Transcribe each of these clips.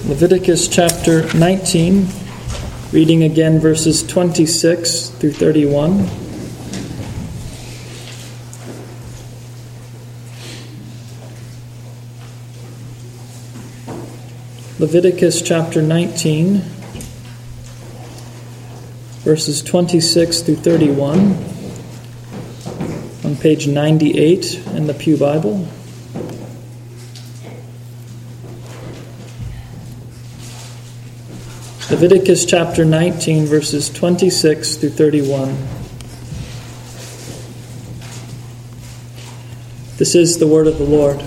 Leviticus chapter 19, reading again verses 26 through 31. Leviticus chapter 19, verses 26 through 31, on page 98 in the Pew Bible. Leviticus chapter 19, verses 26 through 31. This is the word of the Lord.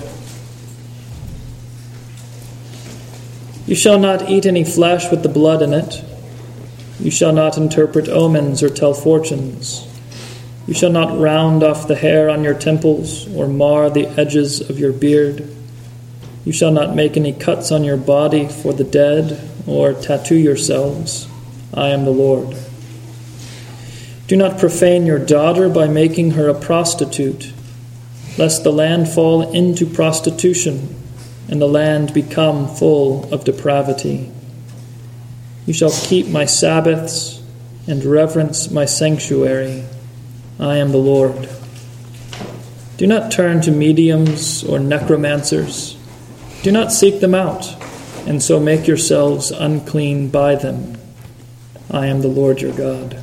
You shall not eat any flesh with the blood in it. You shall not interpret omens or tell fortunes. You shall not round off the hair on your temples or mar the edges of your beard. You shall not make any cuts on your body for the dead or tattoo yourselves. I am the Lord. Do not profane your daughter by making her a prostitute, lest the land fall into prostitution and the land become full of depravity. You shall keep my Sabbaths and reverence my sanctuary. I am the Lord. Do not turn to mediums or necromancers. Do not seek them out, and so make yourselves unclean by them. I am the Lord your God.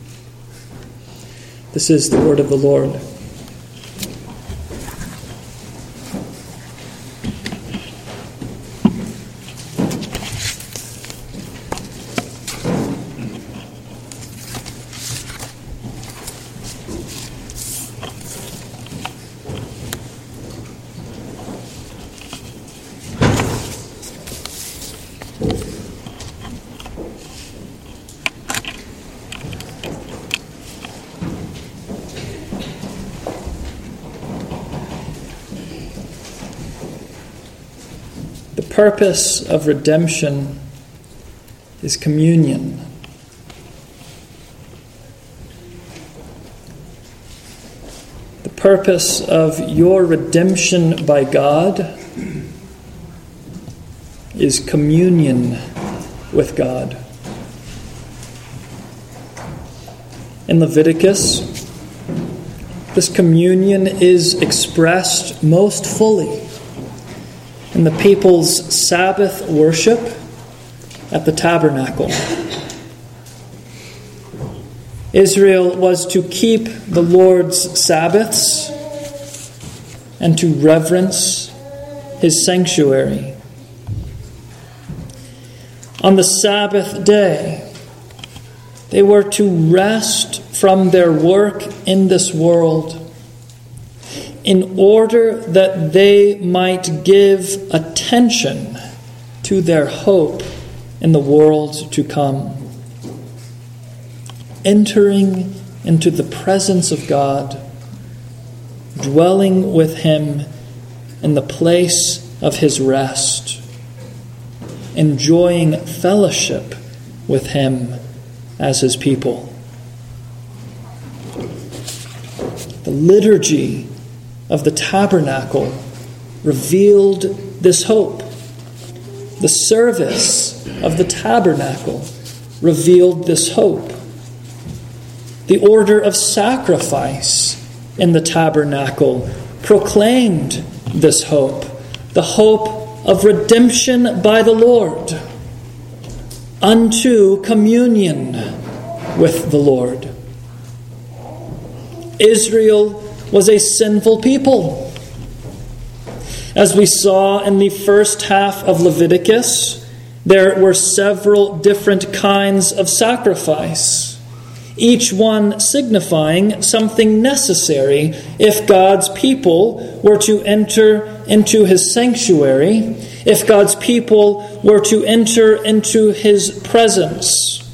This is the word of the Lord. The purpose of redemption is communion. The purpose of your redemption by God is communion with God. In Leviticus, this communion is expressed most fully in the people's Sabbath worship at the tabernacle. Israel was to keep the Lord's Sabbaths and to reverence his sanctuary. On the Sabbath day, they were to rest from their work in this world in order that they might give attention to their hope in the world to come, entering into the presence of God, dwelling with him in the place of his rest, enjoying fellowship with him as his people. The liturgy of the tabernacle revealed this hope. The service of the tabernacle revealed this hope. The order of sacrifice in the tabernacle proclaimed this hope, the hope of redemption by the Lord unto communion with the Lord. Israel was a sinful people. As we saw in the first half of Leviticus, there were several different kinds of sacrifice, each one signifying something necessary if God's people were to enter into his sanctuary, if God's people were to enter into his presence.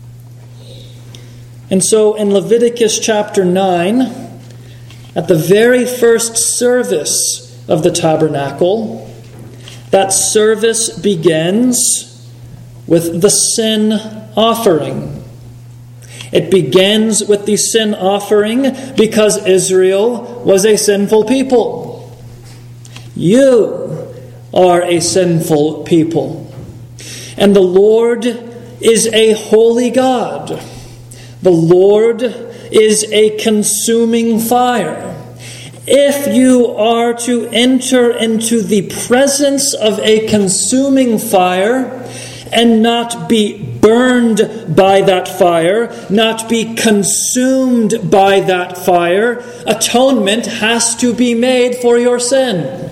And so in Leviticus chapter 9, at the very first service of the tabernacle, that service begins with the sin offering. It begins with the sin offering because Israel was a sinful people. You are a sinful people. And the Lord is a holy God. The Lord is a consuming fire. If you are to enter into the presence of a consuming fire and not be burned by that fire, not be consumed by that fire, atonement has to be made for your sin.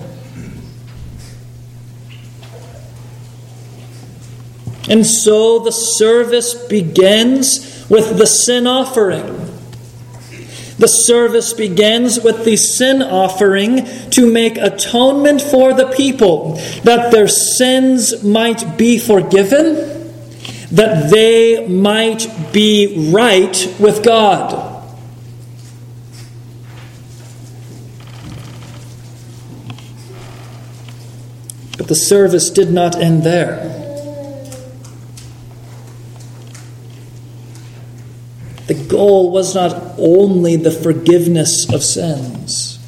And so the service begins with the sin offering. The service begins with the sin offering to make atonement for the people, that their sins might be forgiven, that they might be right with God. But the service did not end there. The goal was not only the forgiveness of sins.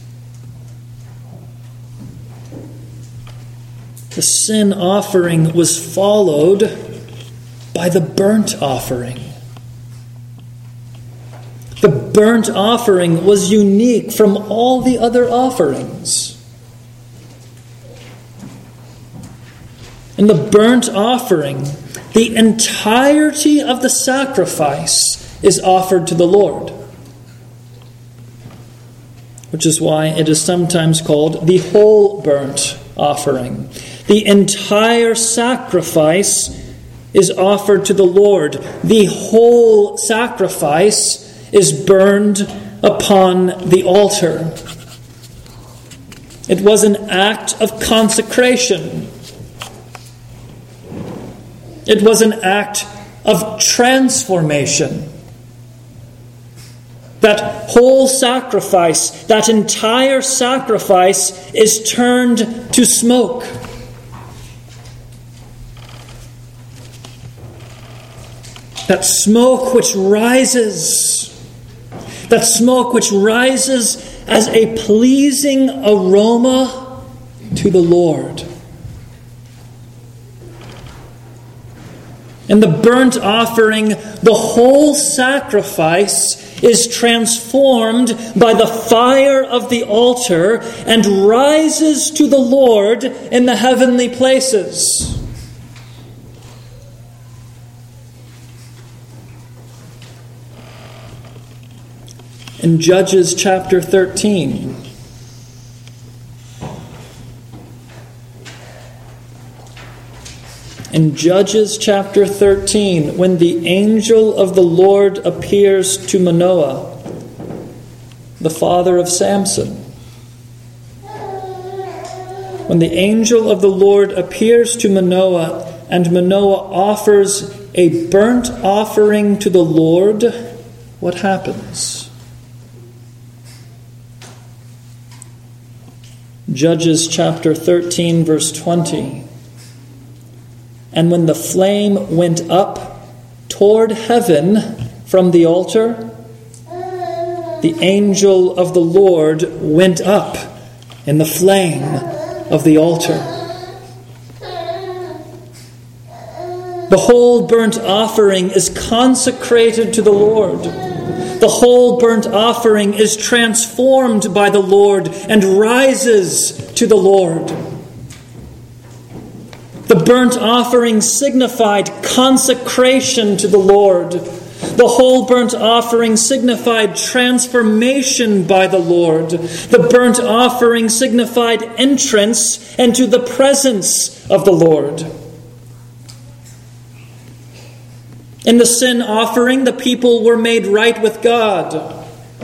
The sin offering was followed by the burnt offering. The burnt offering was unique from all the other offerings. In the burnt offering, the entirety of the sacrifice is offered to the Lord, which is why it is sometimes called the whole burnt offering. The entire sacrifice is offered to the Lord. The whole sacrifice is burned upon the altar. It was an act of consecration. It was an act of transformation. That whole sacrifice, that entire sacrifice is turned to smoke. That smoke which rises. That smoke which rises as a pleasing aroma to the Lord. In the burnt offering, the whole sacrifice is transformed by the fire of the altar and rises to the Lord in the heavenly places. In Judges chapter 13, in Judges chapter 13, when the angel of the Lord appears to Manoah, the father of Samson, when the angel of the Lord appears to Manoah, and Manoah offers a burnt offering to the Lord, what happens? Judges chapter 13, verse 20. And when the flame went up toward heaven from the altar, the angel of the Lord went up in the flame of the altar. The whole burnt offering is consecrated to the Lord. The whole burnt offering is transformed by the Lord and rises to the Lord. The burnt offering signified consecration to the Lord. The whole burnt offering signified transformation by the Lord. The burnt offering signified entrance into the presence of the Lord. In the sin offering, the people were made right with God.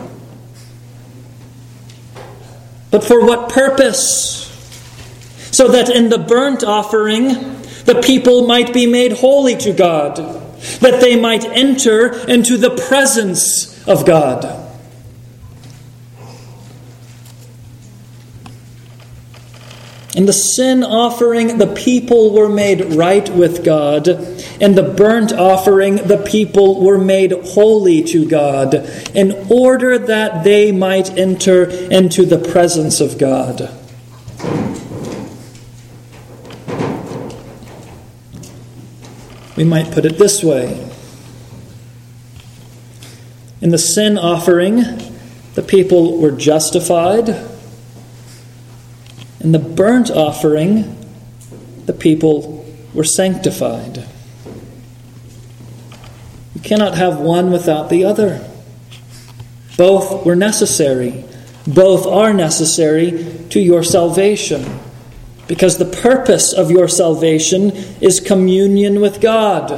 But for what purpose? So that in the burnt offering, the people might be made holy to God, that they might enter into the presence of God. In the sin offering, the people were made right with God. In the burnt offering, the people were made holy to God, in order that they might enter into the presence of God. We might put it this way. In the sin offering, the people were justified. In the burnt offering, the people were sanctified. You cannot have one without the other. Both were necessary. Both are necessary to your salvation, because the purpose of your salvation is communion with God.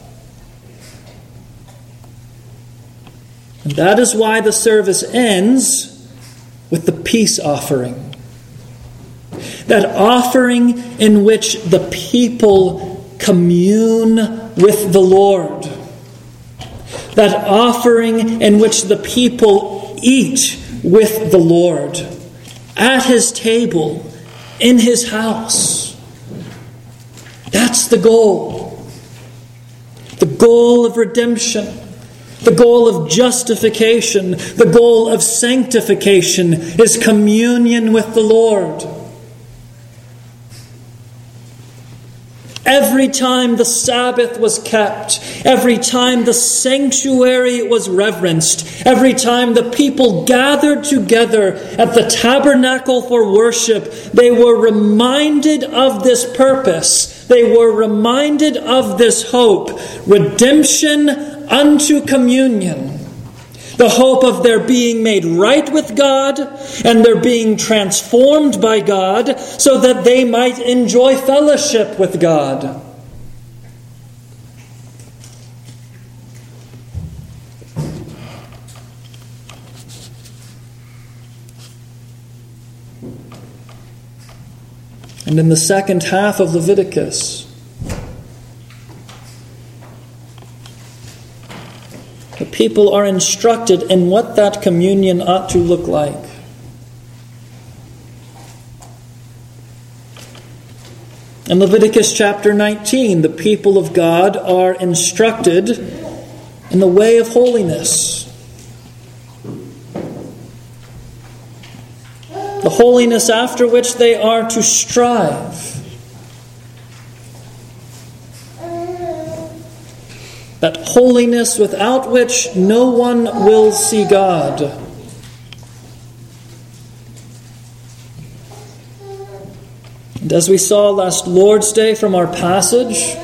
And that is why the service ends with the peace offering. That offering in which the people commune with the Lord. That offering in which the people eat with the Lord at His table, in His house. That's the goal. The goal of redemption. The goal of justification. The goal of sanctification is communion with the Lord. Every time the Sabbath was kept, every time the sanctuary was reverenced, every time the people gathered together at the tabernacle for worship, they were reminded of this purpose. They were reminded of this hope. Redemption unto communion. The hope of their being made right with God and their being transformed by God so that they might enjoy fellowship with God. And in the second half of Leviticus, the people are instructed in what that communion ought to look like. In Leviticus chapter 19, the people of God are instructed in the way of holiness. The holiness after which they are to strive. That holiness without which no one will see God. And as we saw last Lord's Day from our passage,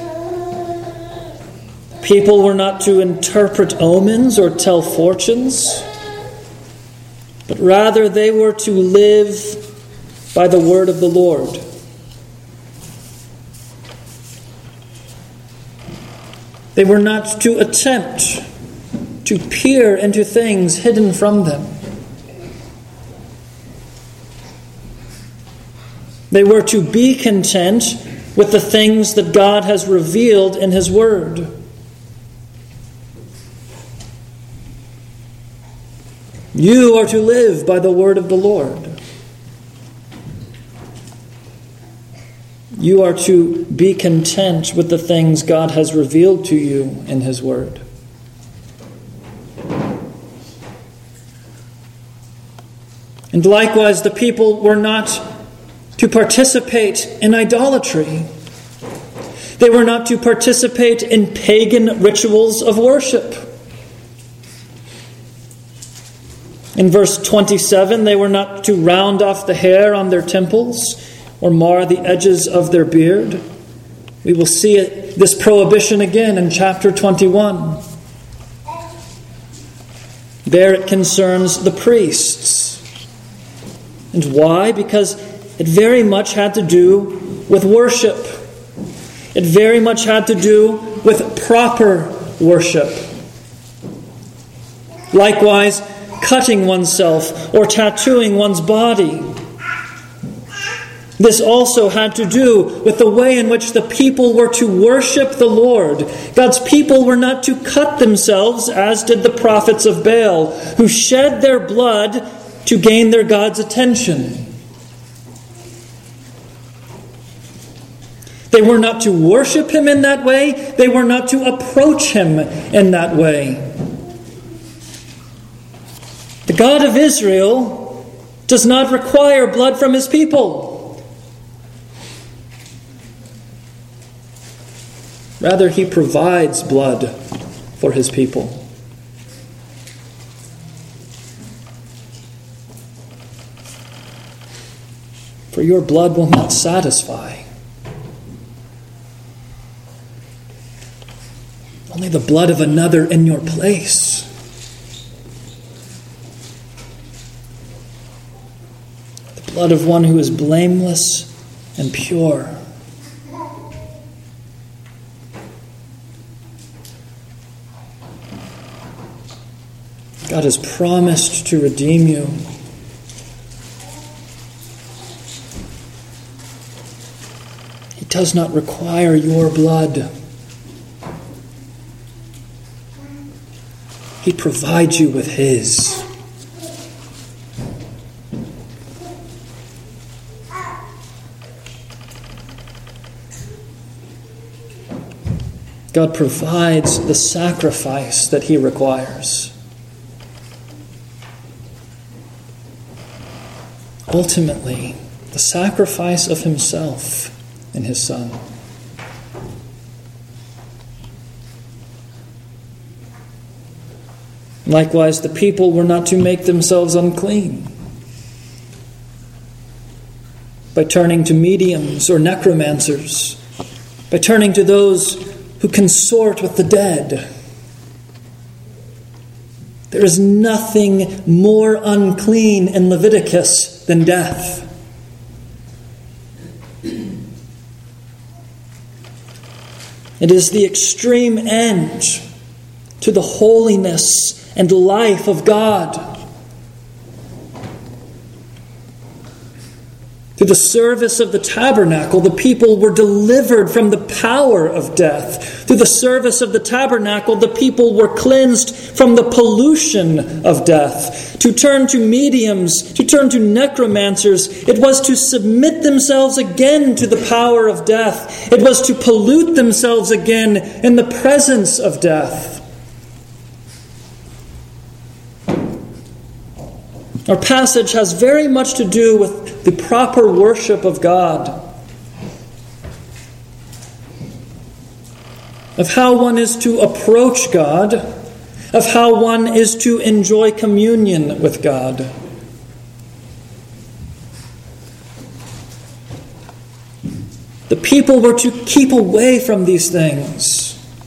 people were not to interpret omens or tell fortunes, but rather they were to live by the word of the Lord. They were not to attempt to peer into things hidden from them. They were to be content with the things that God has revealed in His Word. You are to live by the word of the Lord. You are to be content with the things God has revealed to you in His Word. And likewise, the people were not to participate in idolatry. They were not to participate in pagan rituals of worship. In verse 27, they were not to round off the hair on their temples or mar the edges of their beard. We will see this prohibition again in chapter 21. There it concerns the priests. And why? Because it very much had to do with worship. It very much had to do with proper worship. Likewise, cutting oneself or tattooing one's body. This also had to do with the way in which the people were to worship the Lord. God's people were not to cut themselves, as did the prophets of Baal, who shed their blood to gain their God's attention. They were not to worship Him in that way. They were not to approach Him in that way. The God of Israel does not require blood from His people. Rather, he provides blood for his people. For your blood will not satisfy. Only the blood of another in your place. The blood of one who is blameless and pure. God has promised to redeem you. He does not require your blood. He provides you with his. God provides the sacrifice that he requires. Ultimately, the sacrifice of himself in his Son. Likewise, the people were not to make themselves unclean by turning to mediums or necromancers, by turning to those who consort with the dead. There is nothing more unclean in Leviticus than death. It is the extreme end to the holiness and life of God. Through the service of the tabernacle, the people were delivered from the power of death. Through the service of the tabernacle, the people were cleansed from the pollution of death. To turn to mediums, to turn to necromancers, it was to submit themselves again to the power of death. It was to pollute themselves again in the presence of death. Our passage has very much to do with the proper worship of God, of how one is to approach God, of how one is to enjoy communion with God. The people were to keep away from these things.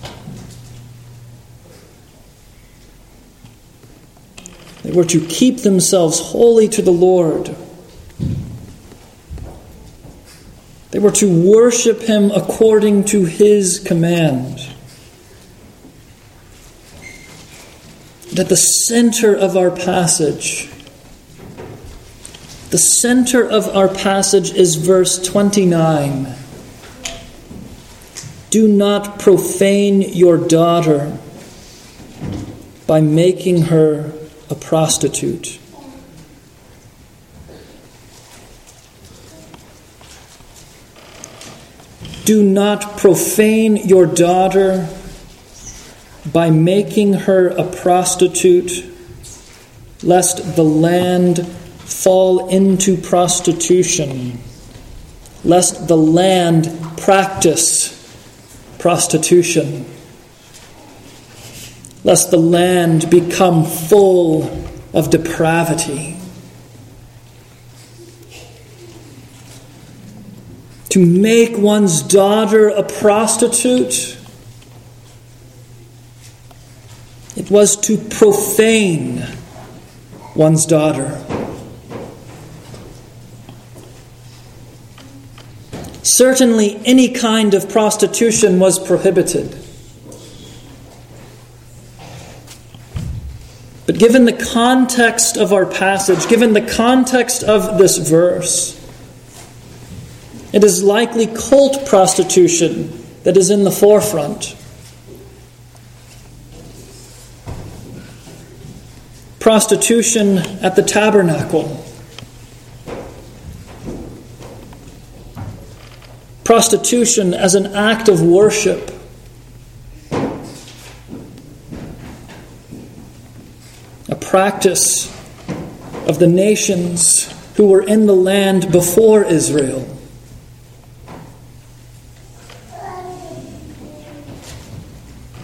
They were to keep themselves holy to the Lord. They were to worship him according to his command. And at the center of our passage, is verse 29. Do not profane your daughter by making her a prostitute. Do not profane your daughter by making her a prostitute, lest the land fall into prostitution, lest the land practice prostitution, lest the land become full of depravity. To make one's daughter a prostitute, it was to profane one's daughter. Certainly, any kind of prostitution was prohibited. But given the context of our passage, given the context of this verse, it is likely cult prostitution that is in the forefront. Prostitution at the tabernacle. Prostitution as an act of worship. A practice of the nations who were in the land before Israel.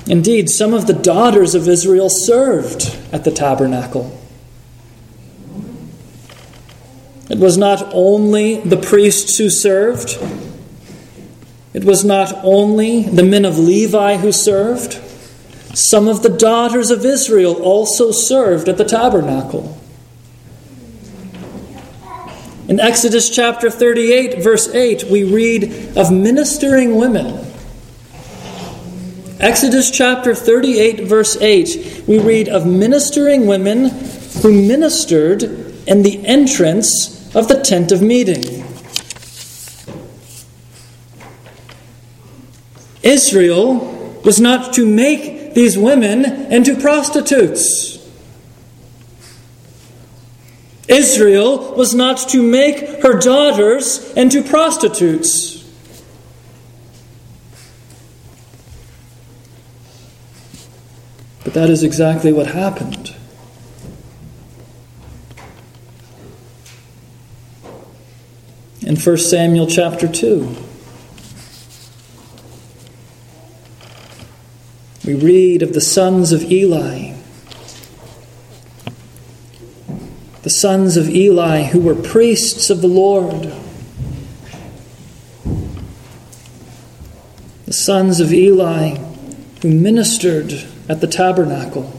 Indeed, some of the daughters of Israel served at the tabernacle. It was not only the priests who served. It was not only the men of Levi who served. Some of the daughters of Israel also served at the tabernacle. In Exodus chapter 38, verse 8, we read of ministering women. Exodus chapter 38, verse 8, we read of ministering women who ministered in the entrance of the tent of meeting. Israel was not to make these women into prostitutes. Israel was not to make her daughters into prostitutes. But that is exactly what happened. In 1 Samuel chapter 2, we read of the sons of Eli. The sons of Eli who were priests of the Lord. The sons of Eli who ministered at the tabernacle.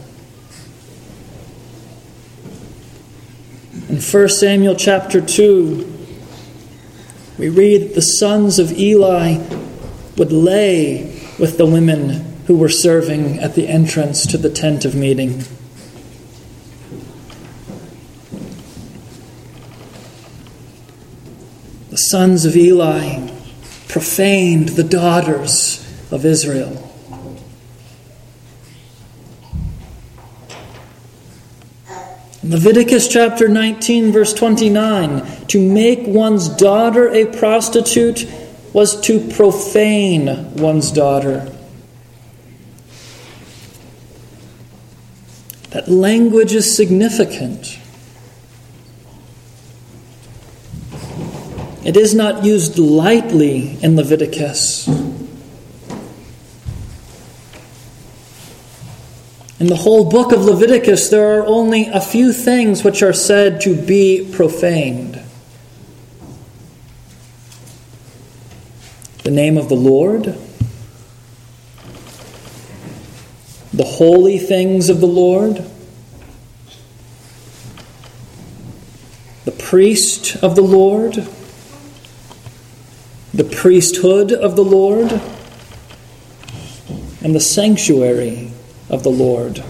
In 1 Samuel chapter 2, we read that the sons of Eli would lay with the women who were serving at the entrance to the tent of meeting. The sons of Eli profaned the daughters of Israel. In Leviticus chapter 19, verse 29, to make one's daughter a prostitute was to profane one's daughter. That language is significant. It is not used lightly in Leviticus. In the whole book of Leviticus, there are only a few things which are said to be profaned. The name of the Lord, the holy things of the Lord, the priest of the Lord, the priesthood of the Lord, and the sanctuary of the Lord.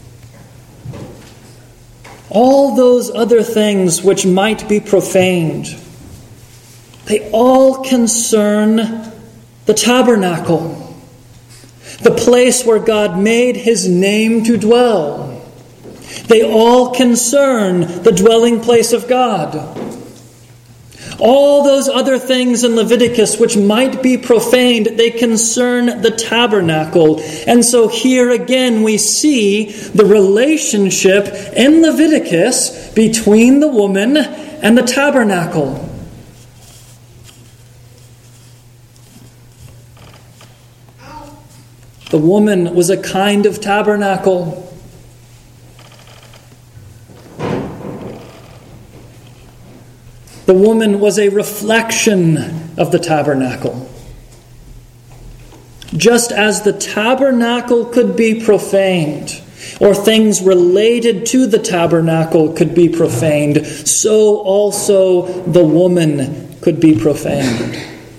All those other things which might be profaned, they all concern the tabernacle, the place where God made His name to dwell. They all concern the dwelling place of God. All those other things in Leviticus which might be profaned, they concern the tabernacle. And so here again we see the relationship in Leviticus between the woman and the tabernacle. The woman was a kind of tabernacle. The woman was a reflection of the tabernacle. Just as the tabernacle could be profaned, or things related to the tabernacle could be profaned, so also the woman could be profaned.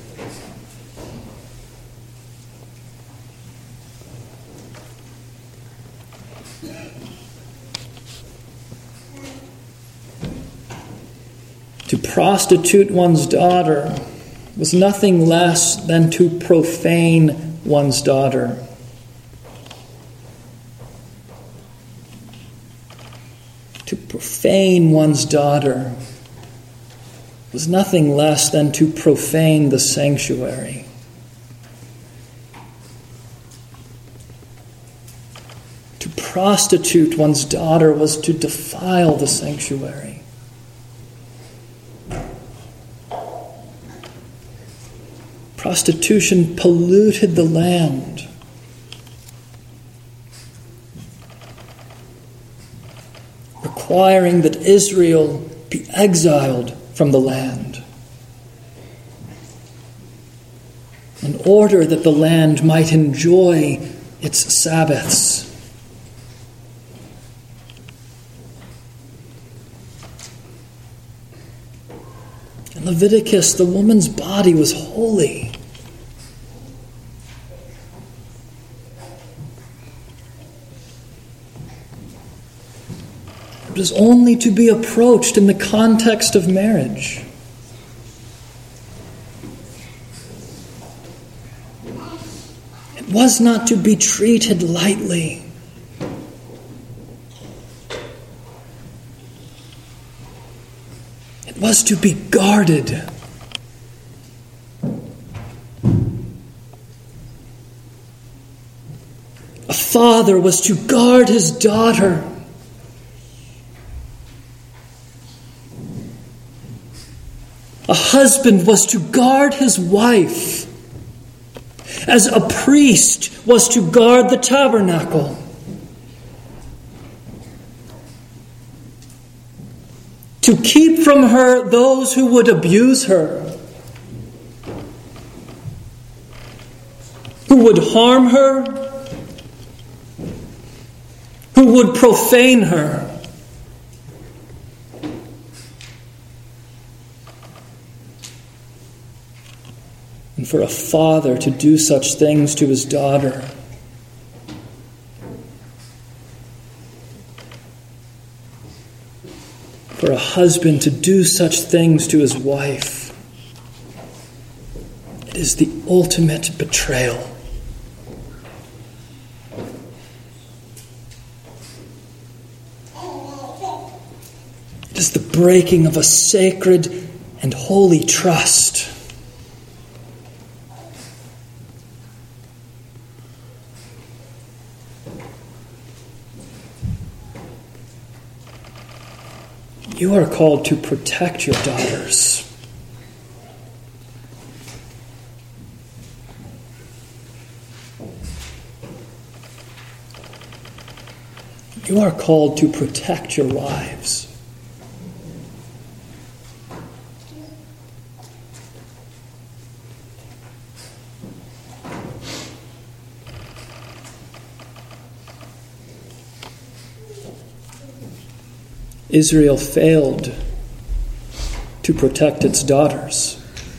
To prostitute one's daughter was nothing less than to profane one's daughter. To profane one's daughter was nothing less than to profane the sanctuary. To prostitute one's daughter was to defile the sanctuary. Prostitution polluted the land. requiring that Israel be exiled from the land, in order that the land might enjoy its Sabbaths. In Leviticus, the woman's body was holy. It was only to be approached in the context of marriage. It was not to be treated lightly. It was to be guarded. A father was to guard his daughter. A husband was to guard his wife, as a priest was to guard the tabernacle. To keep from her those who would abuse her, who would harm her, who would profane her. And for a father to do such things to his daughter, for a husband to do such things to his wife, it is the ultimate betrayal. It is the breaking of a sacred and holy trust. You are called to protect your daughters. You are called to protect your wives. Israel failed to protect its daughters.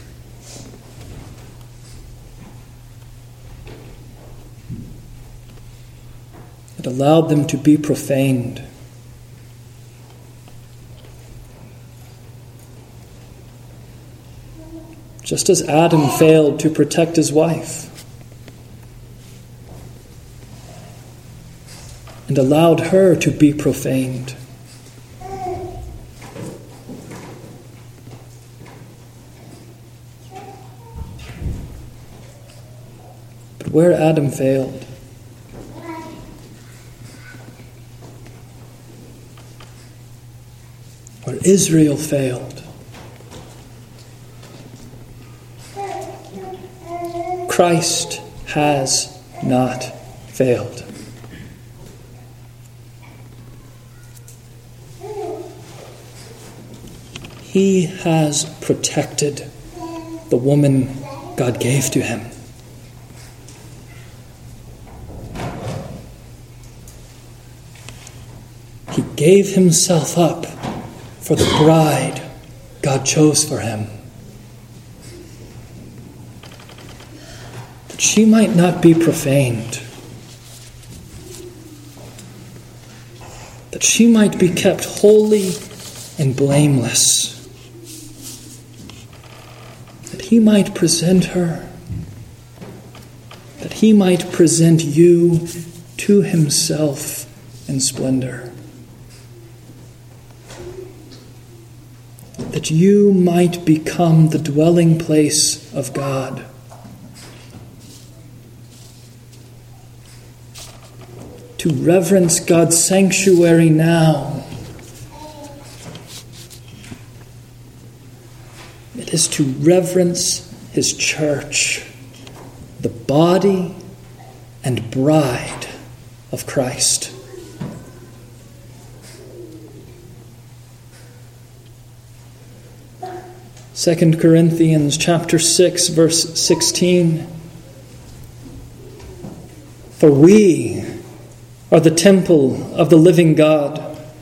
It allowed them to be profaned. Just as Adam failed to protect his wife and allowed her to be profaned. Where Adam failed, where Israel failed, Christ has not failed. He has protected the woman God gave to him. He gave himself up for the bride God chose for him, that she might not be profaned, that she might be kept holy and blameless, that he might present her, that he might present you to himself in splendor. That you might become the dwelling place of God. To reverence God's sanctuary now, it is to reverence his church, the body and bride of Christ. 2 Corinthians chapter 6, verse 16. For we are the temple of the living God.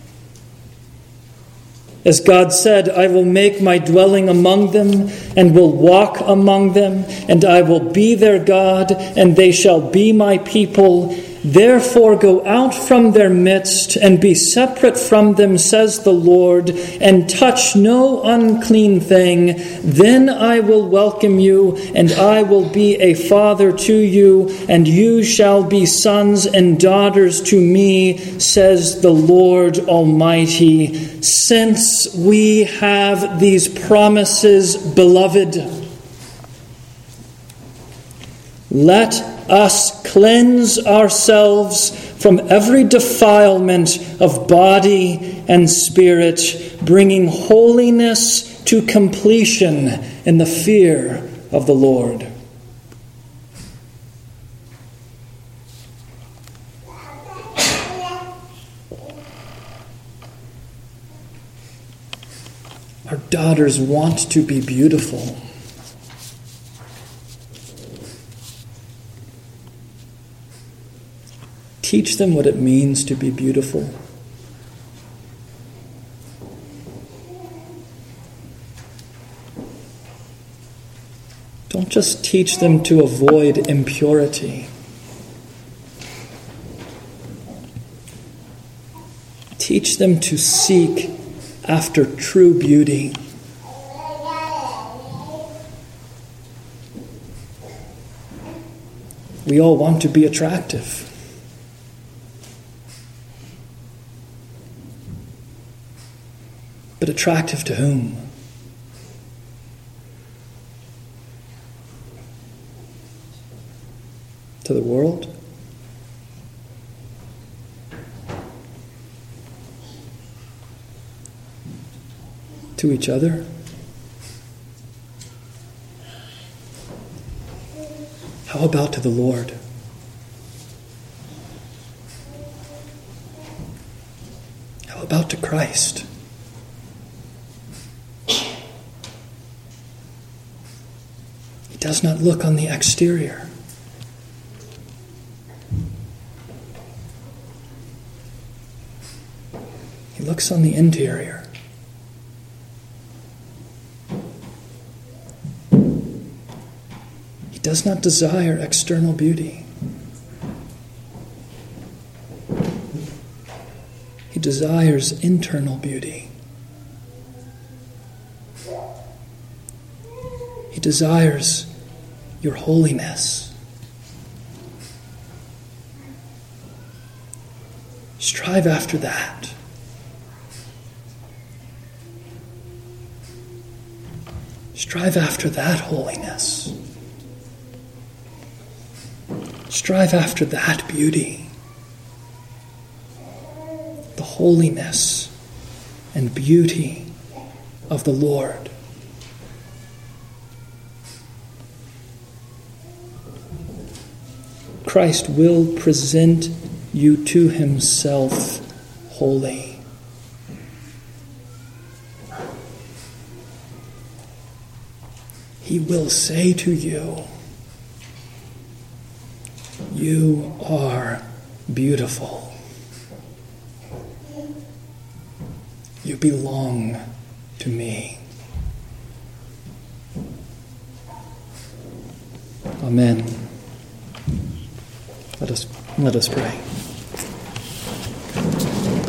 As God said, I will make my dwelling among them and will walk among them, and I will be their God, and they shall be my people. Therefore go out from their midst and be separate from them, says the Lord, and touch no unclean thing. Then I will welcome you, and I will be a father to you, and you shall be sons and daughters to me, says the Lord Almighty. Since we have these promises, beloved, let us cleanse ourselves from every defilement of body and spirit, bringing holiness to completion in the fear of the Lord. Our daughters want to be beautiful. Teach them what it means to be beautiful. Don't just teach them to avoid impurity. Teach them to seek after true beauty. We all want to be attractive. But attractive to whom? To the world? To each other? How about to the Lord? How about to Christ? He does not look on the exterior. He looks on the interior. He does not desire external beauty. He desires internal beauty. He desires your holiness. Strive after that. Strive after that holiness. Strive after that beauty. The holiness and beauty of the Lord. Christ will present you to himself holy. He will say to you, you are beautiful. You belong to me. Amen. Let us pray.